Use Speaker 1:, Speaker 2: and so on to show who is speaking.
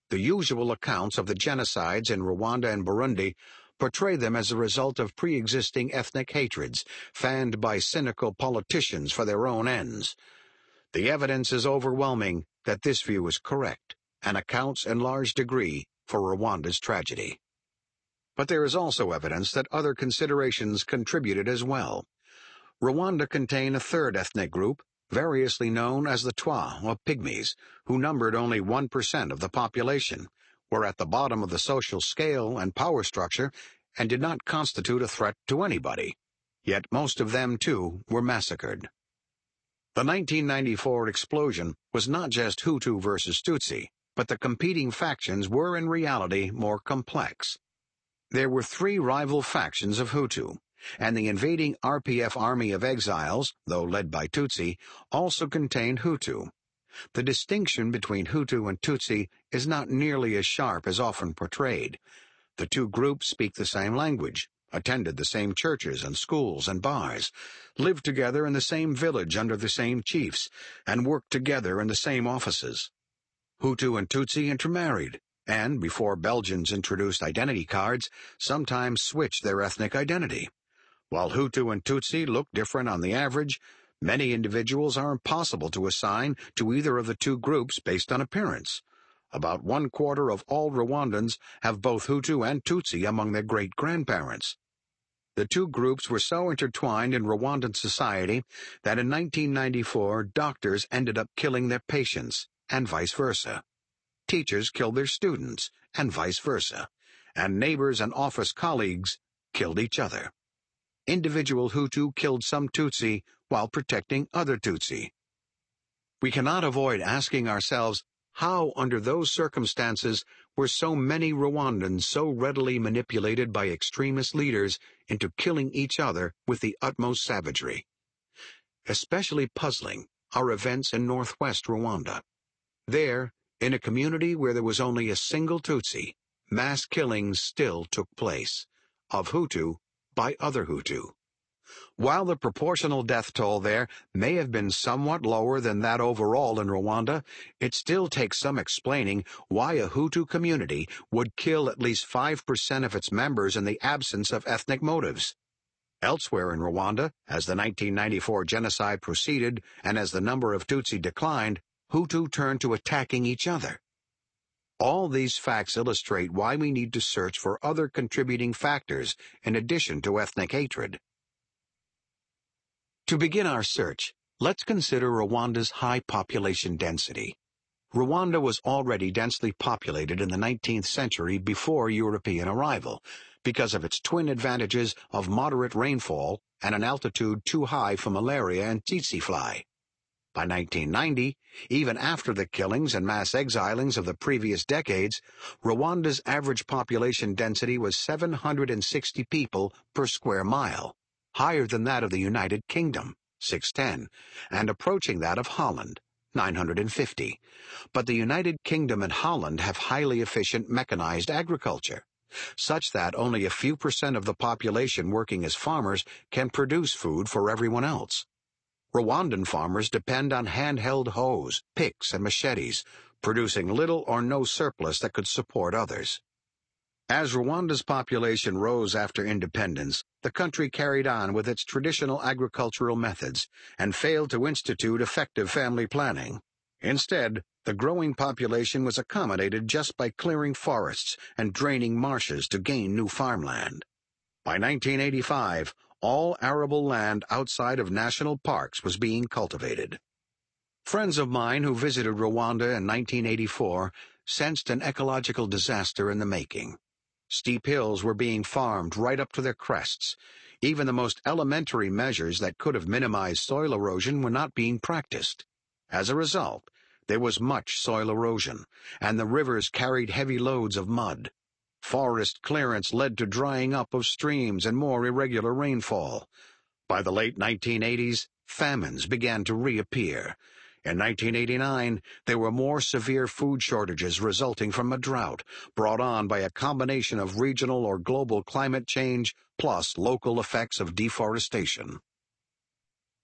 Speaker 1: The usual accounts of the genocides in Rwanda and Burundi portray them as a result of pre-existing ethnic hatreds fanned by cynical politicians for their own ends. The evidence is overwhelming that this view is correct and accounts in large degree for Rwanda's tragedy. But there is also evidence that other considerations contributed as well. Rwanda contained a third ethnic group, variously known as the Twa, or Pygmies, who numbered only 1% of the population, were at the bottom of the social scale and power structure, and did not constitute a threat to anybody. Yet most of them, too, were massacred. The 1994 explosion was not just Hutu versus Tutsi, but the competing factions were in reality more complex. There were three rival factions of Hutu, and the invading RPF army of exiles, though led by Tutsi, also contained Hutu. The distinction between Hutu and Tutsi is not nearly as sharp as often portrayed. The two groups speak the same language, attended the same churches and schools and bars, lived together in the same village under the same chiefs, and worked together in the same offices. Hutu and Tutsi intermarried, and, before Belgians introduced identity cards, sometimes switched their ethnic identity. While Hutu and Tutsi look different on the average, many individuals are impossible to assign to either of the two groups based on appearance. About 1/4 of all Rwandans have both Hutu and Tutsi among their great-grandparents. The two groups were so intertwined in Rwandan society that in 1994 doctors ended up killing their patients, and vice versa. Teachers killed their students, and vice versa. And neighbors and office colleagues killed each other. Individual Hutu killed some Tutsi while protecting other Tutsi. We cannot avoid asking ourselves, how, under those circumstances, were so many Rwandans so readily manipulated by extremist leaders into killing each other with the utmost savagery? Especially puzzling are events in northwest Rwanda. There, in a community where there was only a single Tutsi, mass killings still took place, of Hutu by other Hutu. While the proportional death toll there may have been somewhat lower than that overall in Rwanda, it still takes some explaining why a Hutu community would kill at least 5% of its members in the absence of ethnic motives. Elsewhere in Rwanda, as the 1994 genocide proceeded and as the number of Tutsi declined, Hutu turned to attacking each other. All these facts illustrate why we need to search for other contributing factors in addition to ethnic hatred. To begin our search, let's consider Rwanda's high population density. Rwanda was already densely populated in the 19th century before European arrival, because of its twin advantages of moderate rainfall and an altitude too high for malaria and tsetse fly. By 1990, even after the killings and mass exilings of the previous decades, Rwanda's average population density was 760 people per square mile, higher than that of the United Kingdom, 610, and approaching that of Holland, 950. But the United Kingdom and Holland have highly efficient mechanized agriculture, such that only a few % of the population working as farmers can produce food for everyone else. Rwandan farmers depend on handheld hoes, picks, and machetes, producing little or no surplus that could support others. As Rwanda's population rose after independence, the country carried on with its traditional agricultural methods and failed to institute effective family planning. Instead, the growing population was accommodated just by clearing forests and draining marshes to gain new farmland. By 1985, all arable land outside of national parks was being cultivated. Friends of mine who visited Rwanda in 1984 sensed an ecological disaster in the making. Steep hills were being farmed right up to their crests. Even the most elementary measures that could have minimized soil erosion were not being practiced. As a result, there was much soil erosion, and the rivers carried heavy loads of mud. Forest clearance led to drying up of streams and more irregular rainfall. By the late 1980s, famines began to reappear. In 1989, there were more severe food shortages resulting from a drought brought on by a combination of regional or global climate change plus local effects of deforestation.